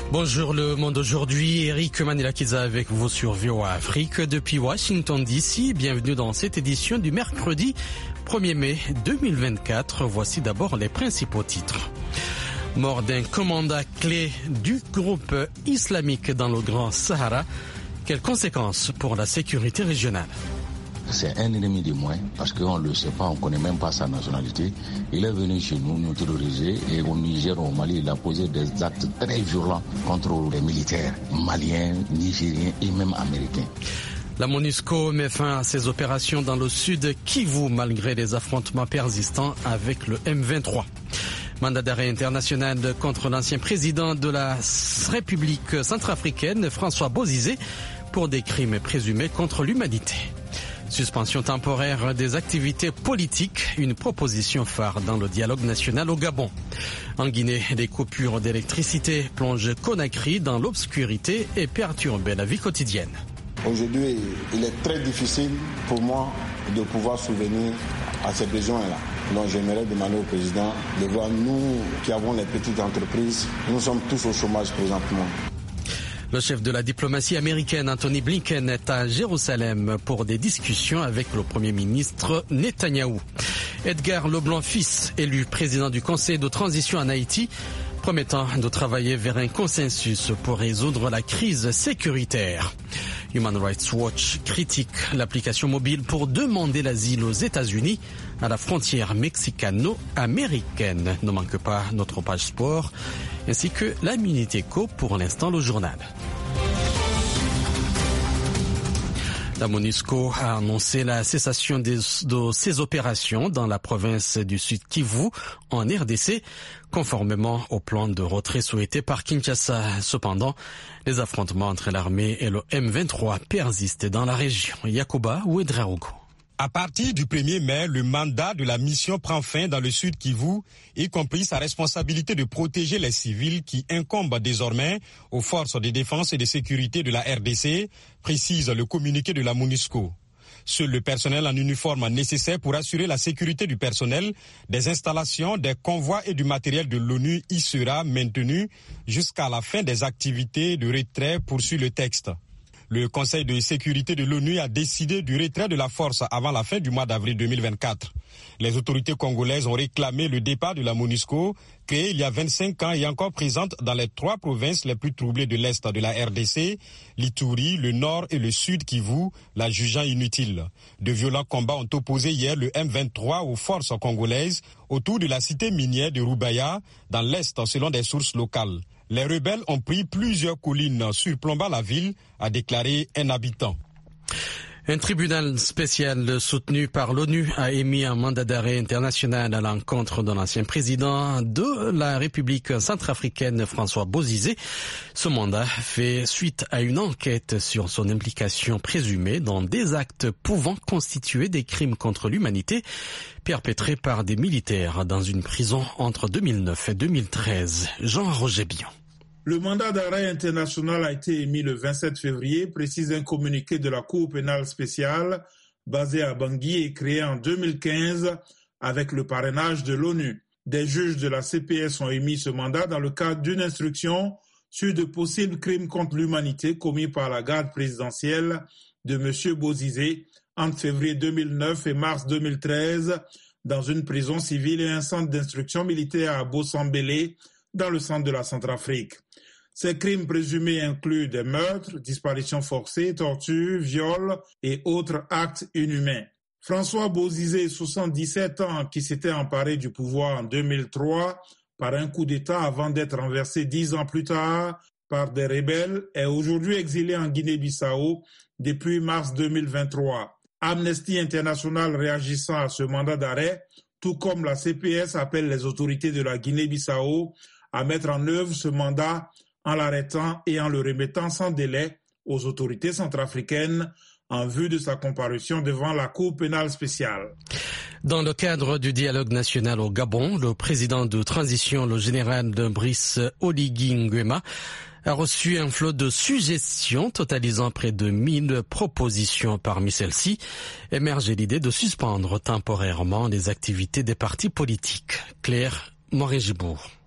Bonjour le monde aujourd'hui, Eric Manilakiza avec vous sur VOA Afrique depuis Washington DC. Bienvenue dans cette édition du mercredi 1er mai 2024. Voici d'abord les principaux titres. Mort d'un commandant clé du groupe islamique dans le Grand Sahara. Quelles conséquences pour la sécurité régionale? C'est un ennemi de moins parce qu'on ne le sait pas, on ne connaît même pas sa nationalité. Il est venu chez nous, nous terroriser et au Niger, au Mali, il a posé des actes très violents contre les militaires maliens, nigériens et même américains. La MONUSCO met fin à ses opérations dans le sud Kivu malgré les affrontements persistants avec le M23. Mandat d'arrêt international contre l'ancien président de la République centrafricaine, François Bozizé, pour des crimes présumés contre l'humanité. Suspension temporaire des activités politiques, une proposition phare dans le dialogue national au Gabon. En Guinée, des coupures d'électricité plongent Conakry dans l'obscurité et perturbent la vie quotidienne. Aujourd'hui, il est très difficile pour moi de pouvoir subvenir à ces besoins-là. Donc j'aimerais demander au président de voir nous qui avons les petites entreprises, nous sommes tous au chômage présentement. Le chef de la diplomatie américaine, Anthony Blinken, est à Jérusalem pour des discussions avec le Premier ministre Netanyahou. Edgar Leblanc fils, élu président du Conseil de transition en Haïti, promettant de travailler vers un consensus pour résoudre la crise sécuritaire. Human Rights Watch critique l'application mobile pour demander l'asile aux États-Unis à la frontière mexicano-américaine. Ne manque pas notre page sport ainsi que la Minute Éco pour l'instant le journal. La MONUSCO a annoncé la cessation de ses opérations dans la province du Sud Kivu, en RDC, conformément au plan de retrait souhaité par Kinshasa. Cependant, les affrontements entre l'armée et le M23 persistent dans la région. Yacouba Ouedraogo. À partir du 1er mai, le mandat de la mission prend fin dans le Sud Kivu, y compris sa responsabilité de protéger les civils qui incombe désormais aux forces de défense et de sécurité de la RDC, précise le communiqué de la MONUSCO. Seul le personnel en uniforme nécessaire pour assurer la sécurité du personnel, des installations, des convois et du matériel de l'ONU y sera maintenu jusqu'à la fin des activités de retrait, poursuit le texte. Le Conseil de sécurité de l'ONU a décidé du retrait de la force avant la fin du mois d'avril 2024. Les autorités congolaises ont réclamé le départ de la MONUSCO, créée il y a 25 ans et encore présente dans les 3 provinces les plus troublées de l'Est de la RDC, l'Ituri, le Nord et le Sud Kivu, la jugeant inutile. De violents combats ont opposé hier le M23 aux forces congolaises autour de la cité minière de Rubaya, dans l'Est selon des sources locales. Les rebelles ont pris plusieurs collines surplombant la ville, a déclaré un habitant. Un tribunal spécial soutenu par l'ONU a émis un mandat d'arrêt international à l'encontre de l'ancien président de la République centrafricaine, François Bozizé. Ce mandat fait suite à une enquête sur son implication présumée dans des actes pouvant constituer des crimes contre l'humanité perpétrés par des militaires dans une prison entre 2009 et 2013. Jean-Roger Bion. Le mandat d'arrêt international a été émis le 27 février, précise un communiqué de la Cour pénale spéciale basée à Bangui et créée en 2015 avec le parrainage de l'ONU. Des juges de la CPS ont émis ce mandat dans le cadre d'une instruction sur de possibles crimes contre l'humanité commis par la garde présidentielle de M. Bozizé entre février 2009 et mars 2013 dans une prison civile et un centre d'instruction militaire à Bossambélé dans le centre de la Centrafrique. Ces crimes présumés incluent des meurtres, disparitions forcées, tortures, viols et autres actes inhumains. François Bozizé, 77 ans, qui s'était emparé du pouvoir en 2003 par un coup d'État avant d'être renversé 10 ans plus tard par des rebelles, est aujourd'hui exilé en Guinée-Bissau depuis mars 2023. Amnesty International réagissant à ce mandat d'arrêt, tout comme la CPS appelle les autorités de la Guinée-Bissau à mettre en œuvre ce mandat en l'arrêtant et en le remettant sans délai aux autorités centrafricaines en vue de sa comparution devant la Cour pénale spéciale. Dans le cadre du dialogue national au Gabon, le président de transition, le général Brice Oligui Nguema, a reçu un flot de suggestions totalisant près de 1000 propositions. Parmi celles-ci, émerge l'idée de suspendre temporairement les activités des partis politiques. Claire Morin-Gibourg.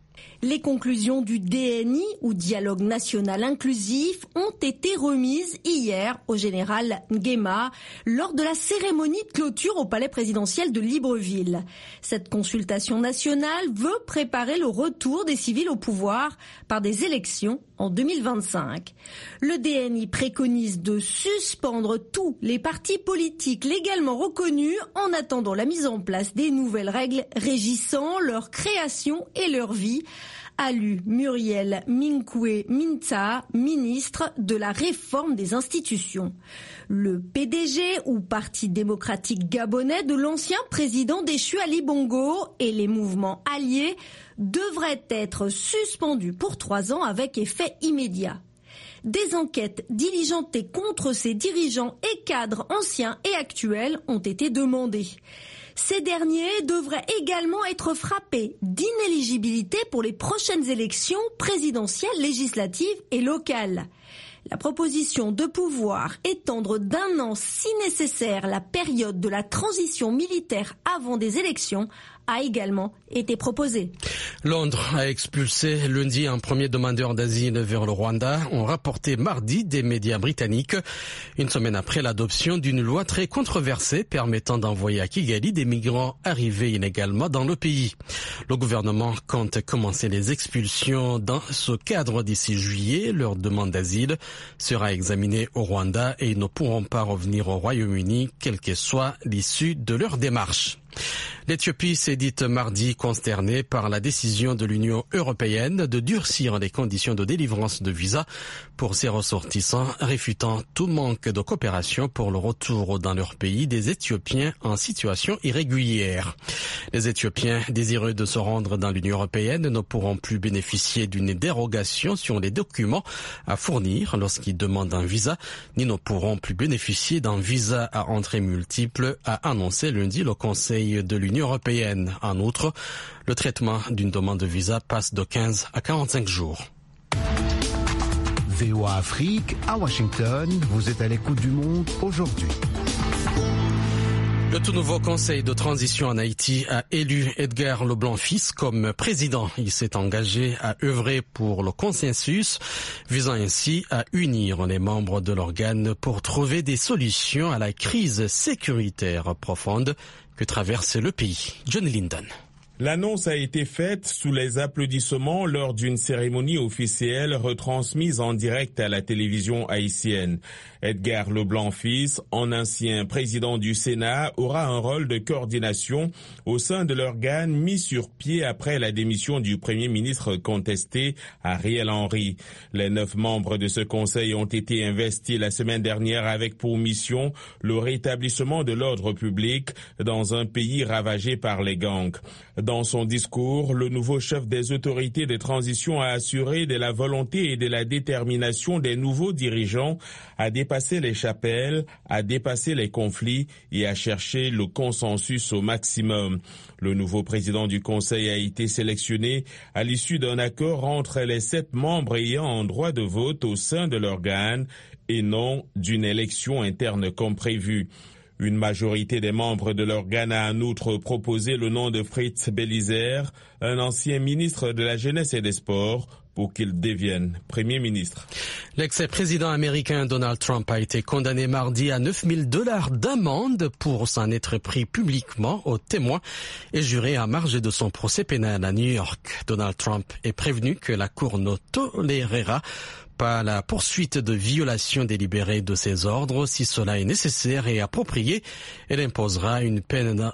Les conclusions du DNI, ou Dialogue National Inclusif, ont été remises hier au général Nguema lors de la cérémonie de clôture au palais présidentiel de Libreville. Cette consultation nationale veut préparer le retour des civils au pouvoir par des élections en 2025. Le DNI préconise de suspendre tous les partis politiques légalement reconnus en attendant la mise en place des nouvelles règles régissant leur création et leur vie, a lu Muriel Minkwe Minta, ministre de la réforme des institutions. Le PDG, ou Parti démocratique gabonais de l'ancien président déchu Ali Bongo, et les mouvements alliés devraient être suspendus pour 3 ans avec effet immédiat. Des enquêtes diligentées contre ces dirigeants et cadres anciens et actuels ont été demandées. Ces derniers devraient également être frappés d'inéligibilité pour les prochaines élections présidentielles, législatives et locales. La proposition de pouvoir étendre d'1 an, si nécessaire, la période de la transition militaire avant des élections a également été proposée. Londres a expulsé lundi un premier demandeur d'asile vers le Rwanda, ont rapporté mardi des médias britanniques, une semaine après l'adoption d'une loi très controversée permettant d'envoyer à Kigali des migrants arrivés illégalement dans le pays. Le gouvernement compte commencer les expulsions dans ce cadre d'ici juillet. Leur demande d'asile sera examinée au Rwanda et ils ne pourront pas revenir au Royaume-Uni, quelle que soit l'issue de leur démarche. L'Éthiopie s'est dite mardi consternée par la décision de l'Union européenne de durcir les conditions de délivrance de visas pour ses ressortissants, réfutant tout manque de coopération pour le retour dans leur pays des Éthiopiens en situation irrégulière. Les Éthiopiens désireux de se rendre dans l'Union européenne ne pourront plus bénéficier d'une dérogation sur les documents à fournir lorsqu'ils demandent un visa, ni ne pourront plus bénéficier d'un visa à entrée multiple, a annoncé lundi le Conseil de l'Union européenne. En outre, le traitement d'une demande de visa passe de 15 à 45 jours. VOA Afrique, à Washington, vous êtes à l'écoute du monde aujourd'hui. Le tout nouveau conseil de transition en Haïti a élu Edgar Leblanc-Fils comme président. Il s'est engagé à œuvrer pour le consensus, visant ainsi à unir les membres de l'organe pour trouver des solutions à la crise sécuritaire profonde que traverse le pays. John Linden. L'annonce a été faite sous les applaudissements lors d'une cérémonie officielle retransmise en direct à la télévision haïtienne. Edgar Leblanc-Fils, en ancien président du Sénat, aura un rôle de coordination au sein de l'organe mis sur pied après la démission du premier ministre contesté, Ariel Henry. Les 9 membres de ce conseil ont été investis la semaine dernière avec pour mission le rétablissement de l'ordre public dans un pays ravagé par les gangs. Dans son discours, le nouveau chef des autorités de transition a assuré de la volonté et de la détermination des nouveaux dirigeants à dépasser les chapelles, à dépasser les conflits et à chercher le consensus au maximum. Le nouveau président du Conseil a été sélectionné à l'issue d'un accord entre les 7 membres ayant un droit de vote au sein de l'organe et non d'une élection interne comme prévu. Une majorité des membres de l'organe a en outre proposé le nom de Fritz Belizer, un ancien ministre de la Jeunesse et des Sports, pour qu'il devienne Premier ministre. L'ex-président américain Donald Trump a été condamné mardi à $9,000 d'amende pour s'en être pris publiquement aux témoins et juré en marge de son procès pénal à New York. Donald Trump est prévenu que la Cour ne tolérera pas la poursuite de violation délibérée de ses ordres. Si cela est nécessaire et approprié, elle imposera une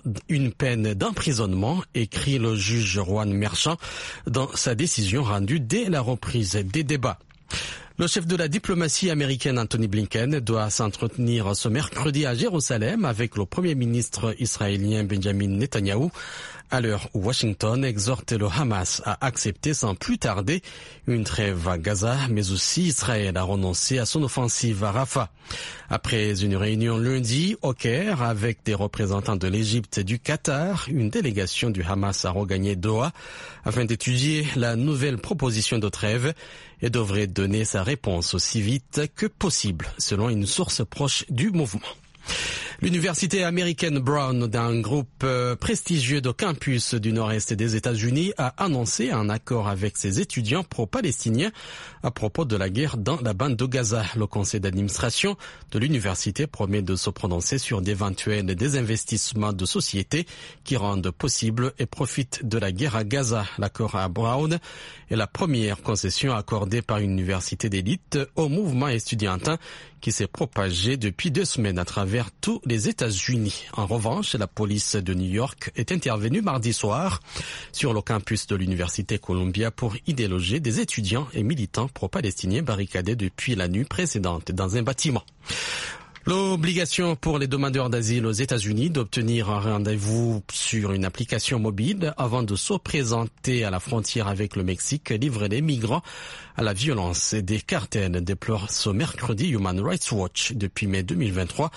peine d'emprisonnement, écrit le juge Juan Merchan dans sa décision rendue dès la reprise des débats. Le chef de la diplomatie américaine Anthony Blinken doit s'entretenir ce mercredi à Jérusalem avec le premier ministre israélien Benjamin Netanyahou, à l'heure où Washington exhorte le Hamas à accepter sans plus tarder une trêve à Gaza, mais aussi Israël a renoncé à son offensive à Rafah. Après une réunion lundi au Caire avec des représentants de l'Égypte et du Qatar, une délégation du Hamas a regagné Doha afin d'étudier la nouvelle proposition de trêve et devrait donner sa réponse aussi vite que possible, selon une source proche du mouvement. L'université américaine Brown, d'un groupe prestigieux de campus du nord-est des États-Unis, a annoncé un accord avec ses étudiants pro-palestiniens à propos de la guerre dans la bande de Gaza. Le conseil d'administration de l'université promet de se prononcer sur d'éventuels désinvestissements de sociétés qui rendent possible et profitent de la guerre à Gaza. L'accord à Brown est la première concession accordée par une université d'élite au mouvement estudiantin qui s'est propagé depuis 2 semaines à travers tous les États-Unis. En revanche, la police de New York est intervenue mardi soir sur le campus de l'université Columbia pour y déloger des étudiants et militants pro-palestiniens barricadés depuis la nuit précédente dans un bâtiment. L'obligation pour les demandeurs d'asile aux États-Unis d'obtenir un rendez-vous sur une application mobile avant de se présenter à la frontière avec le Mexique livre les migrants à la violence des cartels, déplore ce mercredi Human Rights Watch. Depuis mai 2023,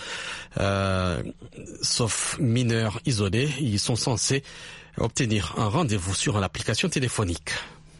sauf mineurs isolés, ils sont censés obtenir un rendez-vous sur l'application téléphonique.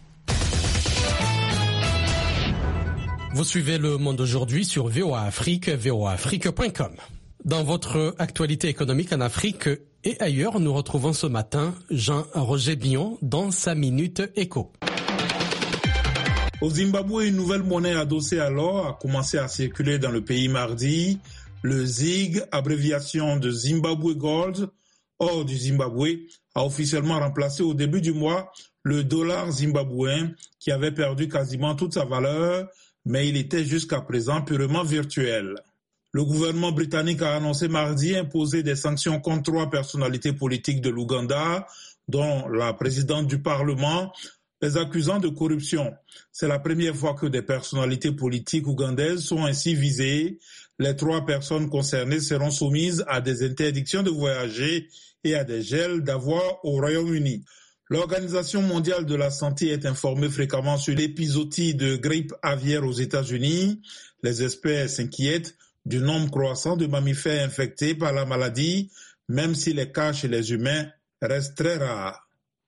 Vous suivez Le Monde aujourd'hui sur VOA Afrique, voaafrique.com. Dans votre actualité économique en Afrique et ailleurs, nous retrouvons ce matin Jean-Roger Billon dans sa Minute Éco. Au Zimbabwe, une nouvelle monnaie adossée à l'or a commencé à circuler dans le pays mardi. Le ZiG, abréviation de Zimbabwe Gold, or du Zimbabwe, a officiellement remplacé au début du mois le dollar zimbabwéen qui avait perdu quasiment toute sa valeur, mais il était jusqu'à présent purement virtuel. Le gouvernement britannique a annoncé mardi imposer des sanctions contre 3 personnalités politiques de l'Ouganda, dont la présidente du Parlement, les accusant de corruption. C'est la première fois que des personnalités politiques ougandaises sont ainsi visées. Les 3 personnes concernées seront soumises à des interdictions de voyager et à des gels d'avoirs au Royaume-Uni. L'Organisation mondiale de la santé est informée fréquemment sur l'épizootie de grippe aviaire aux États-Unis. Les experts s'inquiètent du nombre croissant de mammifères infectés par la maladie, même si les cas chez les humains restent très rares.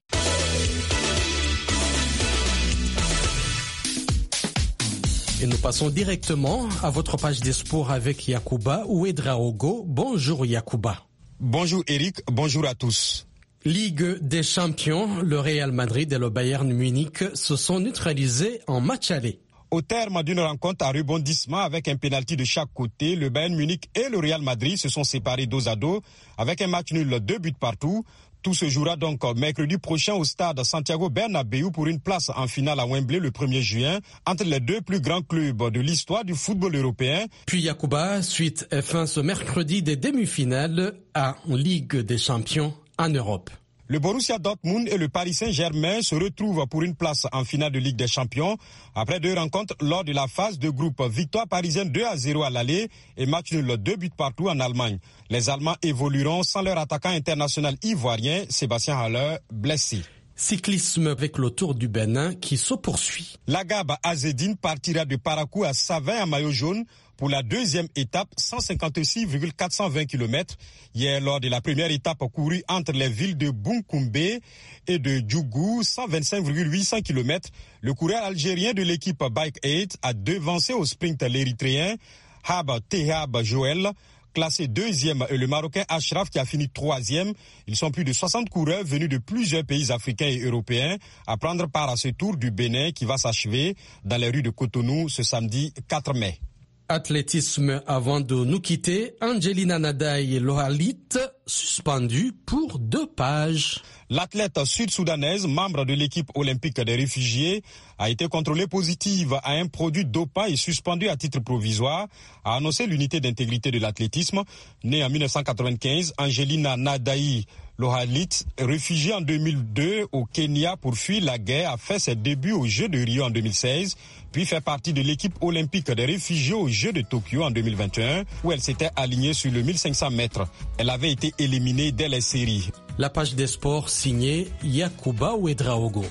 Et nous passons directement à votre page des sports avec Yacouba Ouedraogo. Bonjour Yacouba. Bonjour Eric, bonjour à tous. Ligue des champions, le Real Madrid et le Bayern Munich se sont neutralisés en match aller. Au terme d'une rencontre à rebondissement avec un pénalty de chaque côté, le Bayern Munich et le Real Madrid se sont séparés dos à dos avec un match nul 2 buts partout. Tout se jouera donc mercredi prochain au stade Santiago Bernabéu pour une place en finale à Wembley le 1er juin entre les 2 plus grands clubs de l'histoire du football européen. Puis Yacouba, suite et fin ce mercredi des demi-finales en Ligue des champions en Europe. Le Borussia Dortmund et le Paris Saint-Germain se retrouvent pour une place en finale de Ligue des Champions après 2 rencontres lors de la phase de groupe. Victoire parisienne 2-0 à l'aller et match nul 2 buts partout en Allemagne. Les Allemands évolueront sans leur attaquant international ivoirien Sébastien Haller, blessé. Cyclisme avec le Tour du Bénin qui se poursuit. Lagab Azzedine partira de Parakou à Savin en maillot jaune pour la 2e étape, 156,420 km. Hier, lors de la première étape courue entre les villes de Bunkoumbe et de Djougou, 125,800 km, le coureur algérien de l'équipe Bike 8 a devancé au sprint l'Érythréen Hab Tehab Joël, classé 2e, et le Marocain Ashraf qui a fini 3e. Ils sont plus de 60 coureurs venus de plusieurs pays africains et européens à prendre part à ce Tour du Bénin qui va s'achever dans les rues de Cotonou ce samedi 4 mai. Athlétisme avant de nous quitter, Angelina Nadaï Lohalit suspendu pour 2 pages. L'athlète sud-soudanaise, membre de l'équipe olympique des réfugiés, a été contrôlée positive à un produit dopant et suspendue à titre provisoire, a annoncé l'unité d'intégrité de l'athlétisme. Née en 1995, Angelina Nadaï Lohalit, réfugiée en 2002 au Kenya pour fuir la guerre, a fait ses débuts aux Jeux de Rio en 2016, puis fait partie de l'équipe olympique des réfugiés aux Jeux de Tokyo en 2021, où elle s'était alignée sur le 1500 mètres. Elle avait été éliminée dès les séries. La page des sports signée Yacouba Ouedraogo.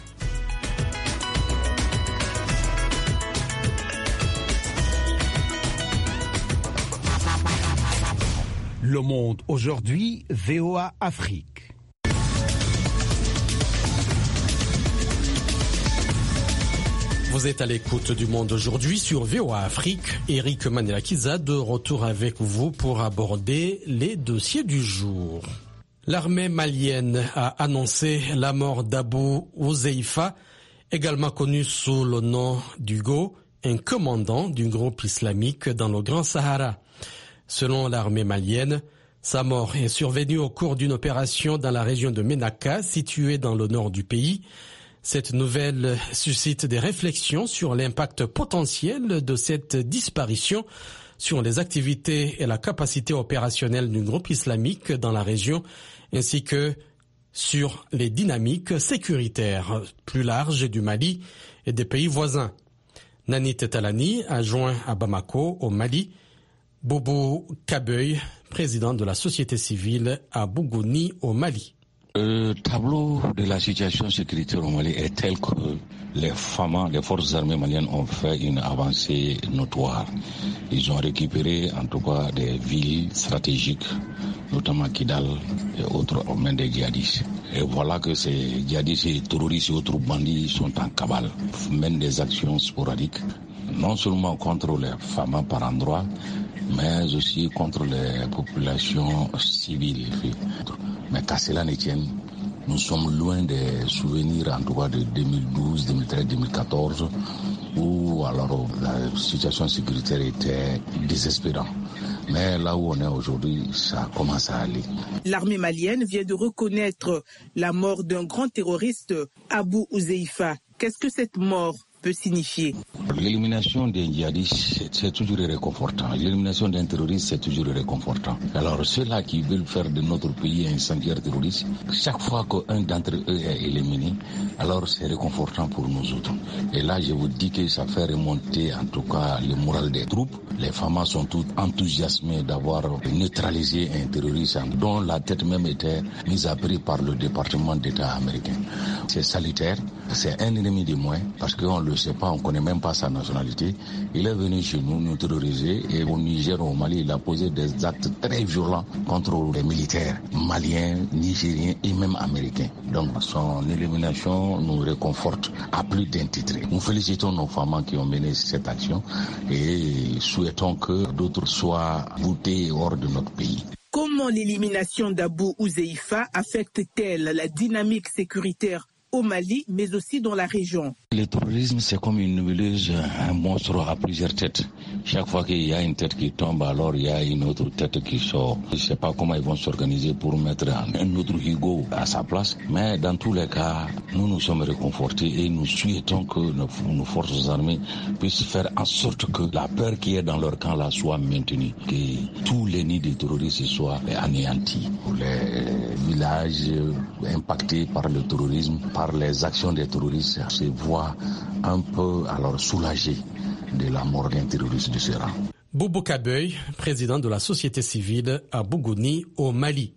Le Monde aujourd'hui, VOA Afrique. Vous êtes à l'écoute du Monde aujourd'hui sur VOA Afrique. Eric Manelakiza de retour avec vous pour aborder les dossiers du jour. L'armée malienne a annoncé la mort d'Abou Ouzeifa, également connu sous le nom d'Hugo, un commandant d'un groupe islamique dans le Grand Sahara. Selon l'armée malienne, sa mort est survenue au cours d'une opération dans la région de Ménaka, située dans le nord du pays. Cette nouvelle suscite des réflexions sur l'impact potentiel de cette disparition sur les activités et la capacité opérationnelle du groupe islamique dans la région, ainsi que sur les dynamiques sécuritaires plus larges du Mali et des pays voisins. Nanit Talani a joint à Bamako, au Mali, Boubou Kabeuy, président de la société civile à Bougouni, au Mali. Le tableau de la situation sécuritaire au Mali est tel que les forces armées maliennes ont fait une avancée notoire. Ils ont récupéré en tout cas des villes stratégiques, notamment Kidal et autres aux mains des djihadistes. Et voilà que ces djihadistes et terroristes et autres bandits sont en cavale, mènent des actions sporadiques, non seulement contre les femmes par endroits, mais aussi contre les populations civiles. Mais qu'à cela ne tienne, nous sommes loin des souvenirs en tout cas de 2012, 2013, 2014, où alors la situation sécuritaire était désespérante. Mais là où on est aujourd'hui, ça commence à aller. L'armée malienne vient de reconnaître la mort d'un grand terroriste, Abou Ouzeifa. Qu'est-ce que cette mort peut signifier? L'élimination d'un djihadiste, c'est toujours réconfortant. L'élimination d'un terroriste, c'est toujours réconfortant. Alors ceux-là qui veulent faire de notre pays un sanctuaire terroriste, chaque fois qu'un d'entre eux est éliminé, alors c'est réconfortant pour nous autres. Et là, je vous dis que ça fait remonter en tout cas le moral des troupes. Les FAMA sont toutes enthousiasmées d'avoir neutralisé un terroriste dont la tête même était mise à prix par le département d'État américain. C'est salutaire, c'est un ennemi de moins parce qu'on le sait pas, on connaît même pas sa nationalité. Il est venu chez nous, nous terroriser, et au Niger, au Mali, il a posé des actes très violents contre les militaires maliens, nigériens et même américains. Donc son élimination nous réconforte à plus d'un titre. Nous félicitons nos femmes qui ont mené cette action et souhaitons que d'autres soient boutés hors de notre pays. Comment l'élimination d'Abou Ouzeifa affecte-t-elle la dynamique sécuritaire au Mali, mais aussi dans la région? Le terrorisme, c'est comme une nébuleuse, un monstre à plusieurs têtes. Chaque fois qu'il y a une tête qui tombe, alors il y a une autre tête qui sort. Je ne sais pas comment ils vont s'organiser pour mettre un autre Hugo à sa place, mais dans tous les cas, nous sommes réconfortés et nous souhaitons que nos forces armées puissent faire en sorte que la peur qui est dans leur camp là soit maintenue, que tous les nids des terroristes soient anéantis. Les villages impactés par le terrorisme, par les actions des terroristes, se voient un peu alors soulagés de la mort d'un terroriste de ce rang. Boubou Kabeuy, président de la société civile à Bougouni, au Mali.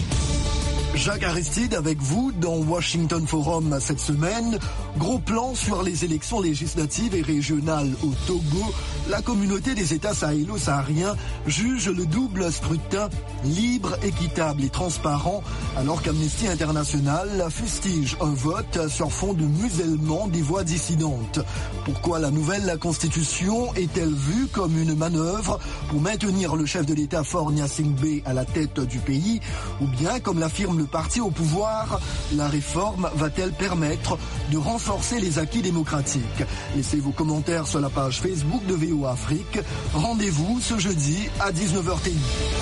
Jacques Aristide avec vous dans Washington Forum cette semaine. Gros plan sur les élections législatives et régionales au Togo. La communauté des États sahélo-sahariens juge le double scrutin libre, équitable et transparent, alors qu'Amnesty International fustige un vote sur fond de musellement des voix dissidentes. Pourquoi la nouvelle constitution est-elle vue comme une manœuvre pour maintenir le chef de l'État Faure Gnassingbé à la tête du pays, ou bien, comme l'affirme le parti au pouvoir, la réforme va-t-elle permettre de renforcer les acquis démocratiques? Laissez vos commentaires sur la page Facebook de VOA Afrique. Rendez-vous ce jeudi à 19h30.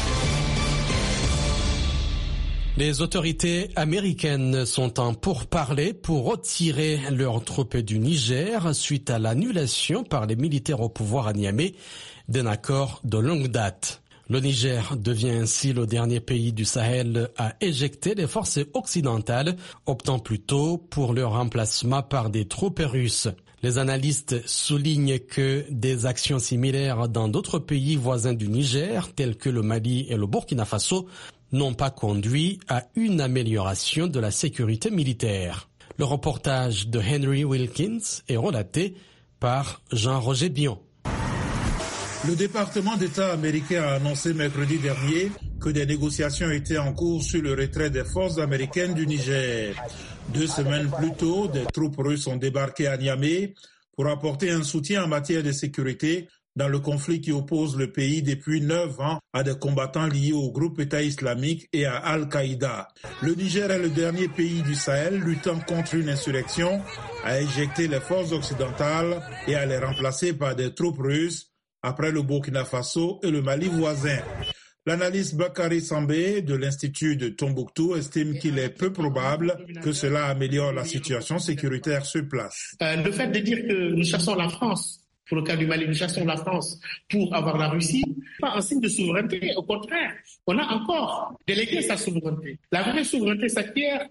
Les autorités américaines sont en pourparlers pour retirer leurs troupes du Niger suite à l'annulation par les militaires au pouvoir à Niamey d'un accord de longue date. Le Niger devient ainsi le dernier pays du Sahel à éjecter les forces occidentales, optant plutôt pour leur remplacement par des troupes russes. Les analystes soulignent que des actions similaires dans d'autres pays voisins du Niger, tels que le Mali et le Burkina Faso, n'ont pas conduit à une amélioration de la sécurité militaire. Le reportage de Henry Wilkins est relaté par Jean-Roger Bion. Le département d'État américain a annoncé mercredi dernier que des négociations étaient en cours sur le retrait des forces américaines du Niger. 2 semaines plus tôt, des troupes russes ont débarqué à Niamey pour apporter un soutien en matière de sécurité dans le conflit qui oppose le pays depuis 9 ans à des combattants liés au groupe État islamique et à Al-Qaïda. Le Niger est le dernier pays du Sahel luttant contre une insurrection, à éjecter les forces occidentales et à les remplacer par des troupes russes après le Burkina Faso et le Mali voisin. L'analyste Bakary Sambé de l'Institut de Tombouctou estime qu'il est peu probable que cela améliore la situation sécuritaire sur place. Le fait de dire que nous chassons la France, pour le cas du Mali, nous chassons la France pour avoir la Russie, pas un signe de souveraineté. Au contraire, on a encore délégué sa souveraineté. La vraie souveraineté s'acquiert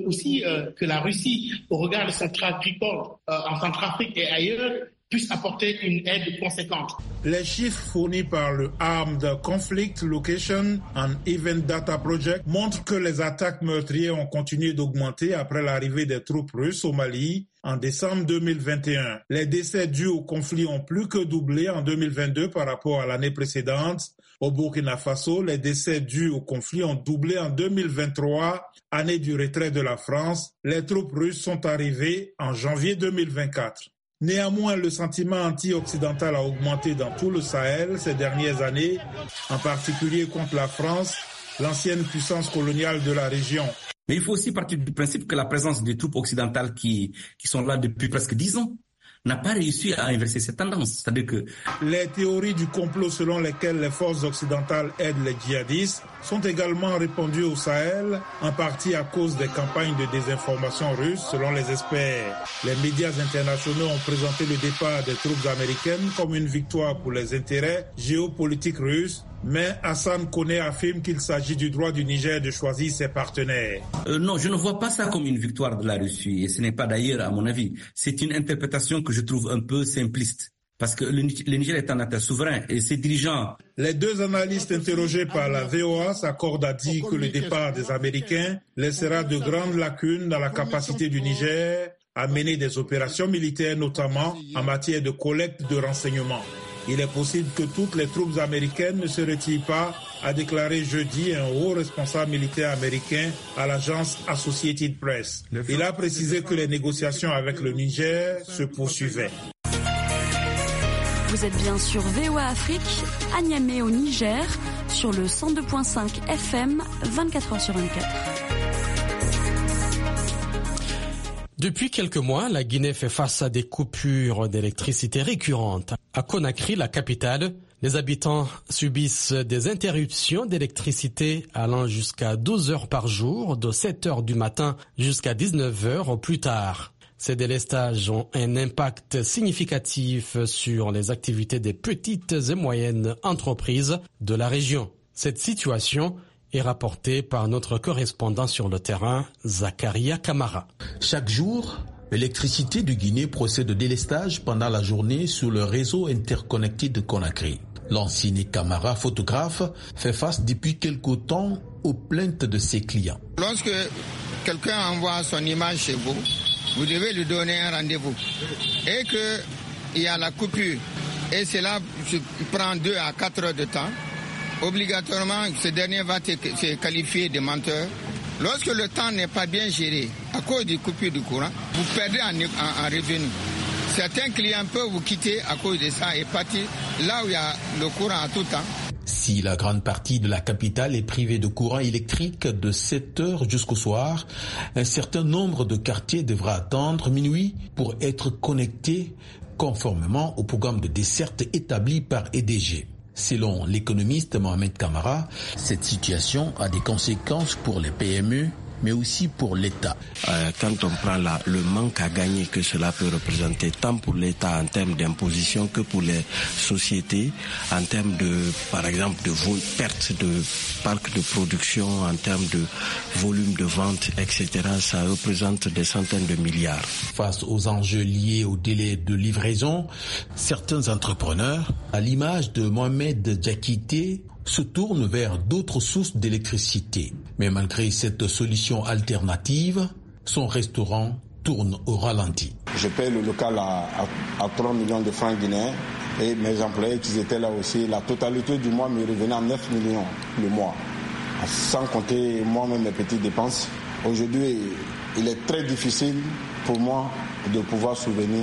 que la Russie, au regard de son track record en Centrafrique et ailleurs, puisse apporter une aide conséquente. Les chiffres fournis par le Armed Conflict Location and Event Data Project montrent que les attaques meurtrières ont continué d'augmenter après l'arrivée des troupes russes au Mali en décembre 2021. Les décès dus au conflit ont plus que doublé en 2022 par rapport à l'année précédente. Au Burkina Faso, les décès dus au conflit ont doublé en 2023, année du retrait de la France. Les troupes russes sont arrivées en janvier 2024. Néanmoins, le sentiment anti-occidental a augmenté dans tout le Sahel ces dernières années, en particulier contre la France, l'ancienne puissance coloniale de la région. Mais il faut aussi partir du principe que la présence des troupes occidentales qui sont là depuis presque 10 ans n'a pas réussi à inverser cette tendance. C'est-à-dire que les théories du complot selon lesquelles les forces occidentales aident les djihadistes sont également répandues au Sahel, en partie à cause des campagnes de désinformation russes, selon les experts. Les médias internationaux ont présenté le départ des troupes américaines comme une victoire pour les intérêts géopolitiques russes, mais Hassan Koné affirme qu'il s'agit du droit du Niger de choisir ses partenaires. Non, je ne vois pas ça comme une victoire de la Russie, et ce n'est pas d'ailleurs à mon avis. C'est une interprétation que je trouve un peu simpliste. Parce que le Niger est un État souverain et ses dirigeants... Les deux analystes interrogés par la VOA s'accordent à dire que le départ des Américains laissera de grandes lacunes dans la capacité du Niger à mener des opérations militaires, notamment en matière de collecte de renseignements. Il est possible que toutes les troupes américaines ne se retirent pas, a déclaré jeudi un haut responsable militaire américain à l'agence Associated Press. Il a précisé que les négociations avec le Niger se poursuivaient. Vous êtes bien sur VOA Afrique, à Niamey au Niger, sur le 102.5 FM, 24h sur 24. Depuis quelques mois, la Guinée fait face à des coupures d'électricité récurrentes. À Conakry, la capitale, les habitants subissent des interruptions d'électricité allant jusqu'à 12 heures par jour, de 7 heures du matin jusqu'à 19 heures au plus tard. Ces délestages ont un impact significatif sur les activités des petites et moyennes entreprises de la région. Cette situation est rapportée par notre correspondant sur le terrain, Zakaria Kamara. Chaque jour, l'électricité de Guinée procède au délestage pendant la journée sur le réseau interconnecté de Conakry. L'ancien Kamara, photographe, fait face depuis quelque temps aux plaintes de ses clients. Lorsque quelqu'un envoie son image chez vous, vous devez lui donner un rendez-vous. Et qu'il y a la coupure, et cela prend 2 à 4 heures de temps, obligatoirement, ce dernier va se qualifier de menteur. Lorsque le temps n'est pas bien géré, à cause du coupure du courant, vous perdez en revenu. Certains clients peuvent vous quitter à cause de ça et partir là où il y a le courant à tout temps. Si la grande partie de la capitale est privée de courant électrique de 7 heures jusqu'au soir, un certain nombre de quartiers devra attendre minuit pour être connectés conformément au programme de desserte établi par EDG. Selon l'économiste Mohamed Kamara, cette situation a des conséquences pour les PME, mais aussi pour l'État. Quand on prend le manque à gagner que cela peut représenter, tant pour l'État en termes d'imposition que pour les sociétés, en termes de, par exemple, de perte de parcs de production, en termes de volume de vente, etc., ça représente des centaines de milliards. Face aux enjeux liés au délai de livraison, certains entrepreneurs, à l'image de Mohamed Diakité, se tournent vers d'autres sources d'électricité. Mais malgré cette solution alternative, son restaurant tourne au ralenti. Je paye le local à 3 millions de francs guinéens et mes employés qui étaient là aussi, la totalité du mois me revenait à 9 millions le mois, sans compter moi-même mes petites dépenses. Aujourd'hui, il est très difficile pour moi de pouvoir subvenir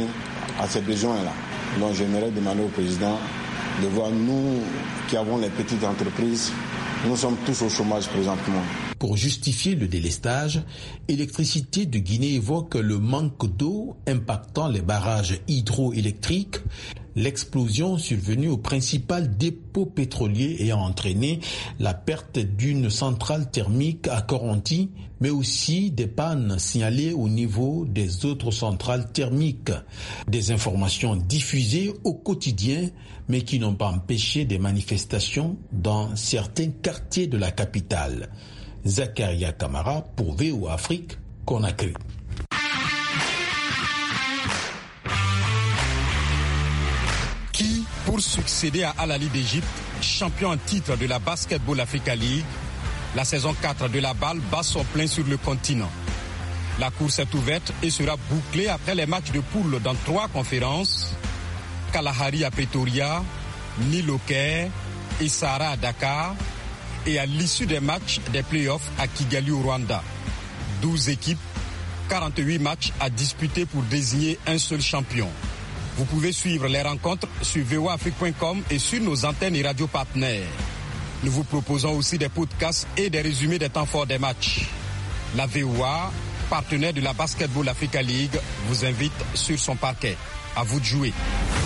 à ces besoins-là. Donc j'aimerais demander au président de voir nous qui avons les petites entreprises, nous sommes tous au chômage présentement. Pour justifier le délestage, Électricité de Guinée évoque le manque d'eau impactant les barrages hydroélectriques, l'explosion survenue au principal dépôt pétrolier ayant entraîné la perte d'une centrale thermique à Coronti, mais aussi des pannes signalées au niveau des autres centrales thermiques. Des informations diffusées au quotidien, mais qui n'ont pas empêché des manifestations dans certains quartiers de la capitale. Zakaria Kamara pour VOA Afrique, Conakry. Qui, pour succéder à Al Ahly d'Égypte, champion en titre de la Basketball Africa League, la saison 4 de la balle bat son plein sur le continent. La course est ouverte et sera bouclée après les matchs de poule dans 3 conférences, Kalahari à Pretoria, Nil au Caire et Sahara à Dakar, et à l'issue des matchs des playoffs à Kigali au Rwanda. 12 équipes, 48 matchs à disputer pour désigner un seul champion. Vous pouvez suivre les rencontres sur voaafrique.com et sur nos antennes et radios partenaires. Nous vous proposons aussi des podcasts et des résumés des temps forts des matchs. La VOA, partenaire de la Basketball Africa League, vous invite sur son parquet. À vous de jouer.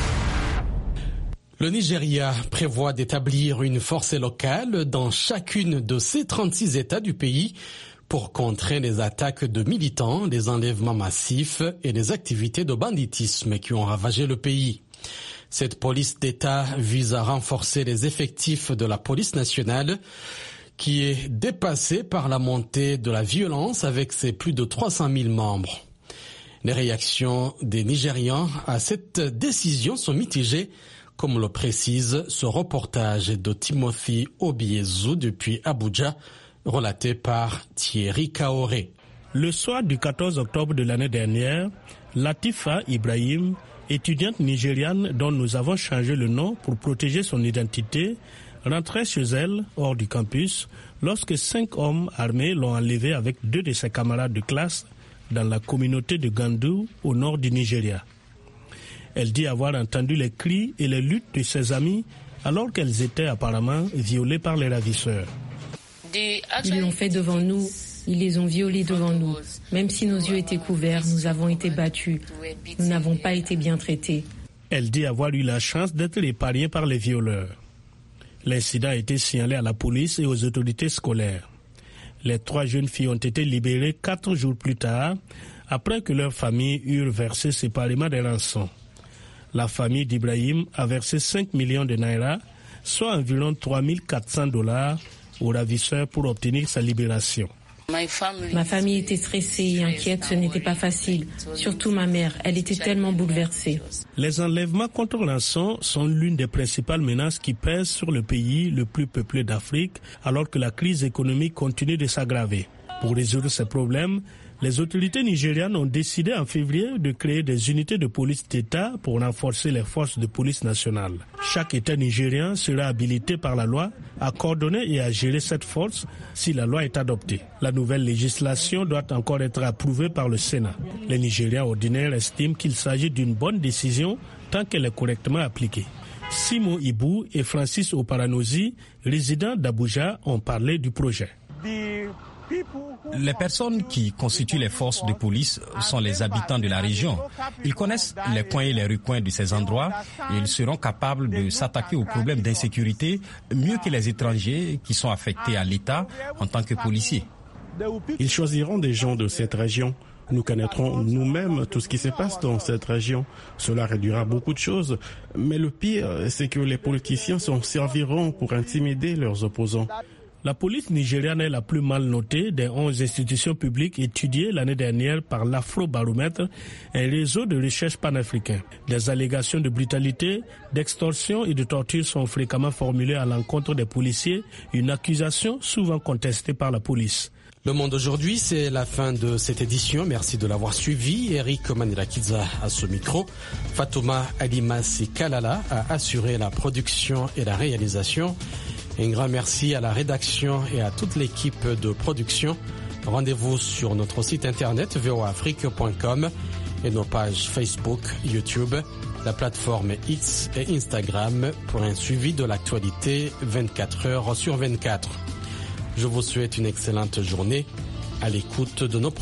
Le Nigeria prévoit d'établir une force locale dans chacune de ses 36 États du pays pour contrer les attaques de militants, les enlèvements massifs et les activités de banditisme qui ont ravagé le pays. Cette police d'État vise à renforcer les effectifs de la police nationale qui est dépassée par la montée de la violence avec ses plus de 300 000 membres. Les réactions des Nigérians à cette décision sont mitigées, comme le précise ce reportage de Timothy Obiezu depuis Abuja, relaté par Thierry Kaoré. Le soir du 14 octobre de l'année dernière, Latifa Ibrahim, étudiante nigériane dont nous avons changé le nom pour protéger son identité, rentrait chez elle, hors du campus, lorsque 5 hommes armés l'ont enlevée avec 2 de ses camarades de classe dans la communauté de Gandu, au nord du Nigeria. Elle dit avoir entendu les cris et les luttes de ses amis alors qu'elles étaient apparemment violées par les ravisseurs. Ils l'ont fait devant nous, ils les ont violées devant nous. Même si nos yeux étaient couverts, nous avons été battus. Nous n'avons pas été bien traités. Elle dit avoir eu la chance d'être épargnée par les violeurs. L'incident a été signalé à la police et aux autorités scolaires. Les 3 jeunes filles ont été libérées 4 jours plus tard, après que leurs familles eurent versé séparément des rançons. La famille d'Ibrahim a versé 5 millions de naira, soit environ $3 400 aux ravisseurs pour obtenir sa libération. Ma famille était stressée et inquiète, ce n'était pas facile. Surtout ma mère, elle était tellement bouleversée. Les enlèvements contre rançon sont l'une des principales menaces qui pèsent sur le pays le plus peuplé d'Afrique, alors que la crise économique continue de s'aggraver. Pour résoudre ces problèmes, les autorités nigérianes ont décidé en février de créer des unités de police d'État pour renforcer les forces de police nationale. Chaque État nigérien sera habilité par la loi à coordonner et à gérer cette force si la loi est adoptée. La nouvelle législation doit encore être approuvée par le Sénat. Les Nigériens ordinaires estiment qu'il s'agit d'une bonne décision tant qu'elle est correctement appliquée. Simon Ibou et Francis Oparanozi, résidents d'Abuja, ont parlé du projet. Les personnes qui constituent les forces de police sont les habitants de la région. Ils connaissent les coins et les recoins de ces endroits et ils seront capables de s'attaquer aux problèmes d'insécurité mieux que les étrangers qui sont affectés à l'État en tant que policiers. Ils choisiront des gens de cette région. Nous connaîtrons nous-mêmes tout ce qui se passe dans cette région. Cela réduira beaucoup de choses. Mais le pire, c'est que les politiciens s'en serviront pour intimider leurs opposants. La police nigériane est la plus mal notée des 11 institutions publiques étudiées l'année dernière par l'Afro-Baromètre, un réseau de recherche panafricain. Des allégations de brutalité, d'extorsion et de torture sont fréquemment formulées à l'encontre des policiers, une accusation souvent contestée par la police. Le Monde aujourd'hui, c'est la fin de cette édition. Merci de l'avoir suivi. Eric Manirakiza à ce micro. Fatouma Alimassi Kalala a assuré la production et la réalisation. Un grand merci à la rédaction et à toute l'équipe de production. Rendez-vous sur notre site internet voaafrique.com et nos pages Facebook, YouTube, la plateforme X et Instagram pour un suivi de l'actualité 24 heures sur 24. Je vous souhaite une excellente journée à l'écoute de nos